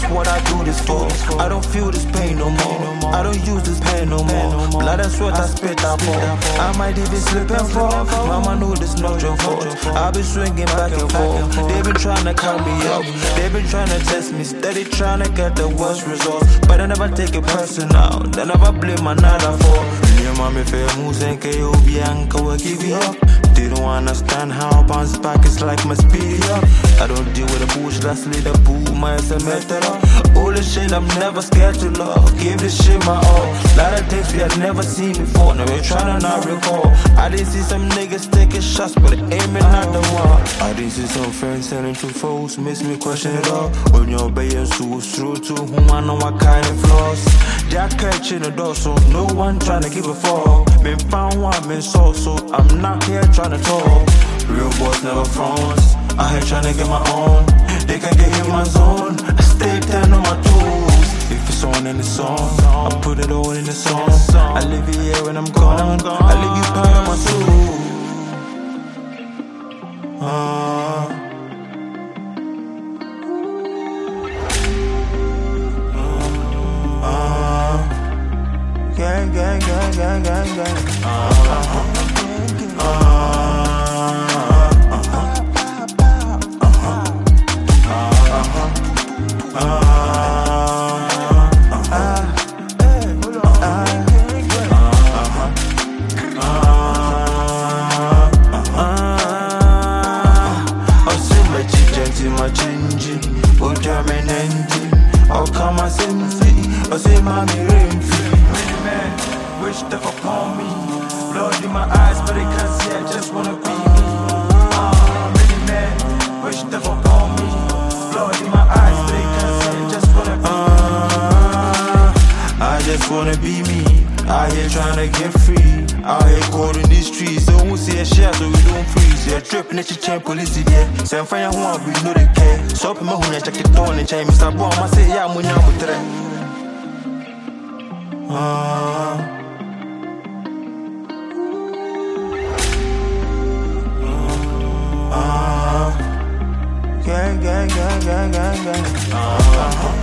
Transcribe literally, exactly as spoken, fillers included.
what I do this for. I don't feel this pain no more. I don't use this pain no more. Blood and sweat I spit out for. I might even slip and fall. Mama know this not your fault. I've been swinging back and forth. They been trying to cut me up. They been trying to test me. Steady trying to get the worst results. But I never take it personal. They never blame another for. Your mommy fair moves and K O B and will give you up. They don't understand how I bounce back, it's like my speed up. I don't deal with the bullshit, that's the boo, my S M S that up. All this shit, I'm never scared to love. Give this shit my all. Lot of things we had never seen before, now we're trying to not recall. I didn't see some niggas taking shots, but aiming at the wall. I didn't see some friends sending to foes, makes me question it all. When you're obeying so through to whom I know what kind of flaws. Jack catching the door, so no one trying to give a fall. Been found one, been sold, so I'm not here trying to talk. Real boys never fronts. I here trying to get my own. They can get in my zone. I stay ten on my toes. If it's on in the song, I put it all in the song. I live here when I'm gone. I leave you part of my soul. Uh, uh, gang, gang, gang, gang, gang, gang. Uh, my changing, oh German engine. I'll come and send me, or say mommy rain free. Many men wish death upon me. Blood in my eyes, but they can't see, I just wanna be me. Ah, many men wish death upon me. Blood in my eyes, but they can't see, I just wanna be ah, I just wanna be me. Out here trying to get free. Out here cold in these streets. They won't see a share so we don't freeze. Yeah, tripping at your chain police yeah. Send fire who want we know they care. So up in my home check it down and chain Mister Bomb I say yeah when I'm with them. Ah Ah Gang gang gang gang gang gang. Ah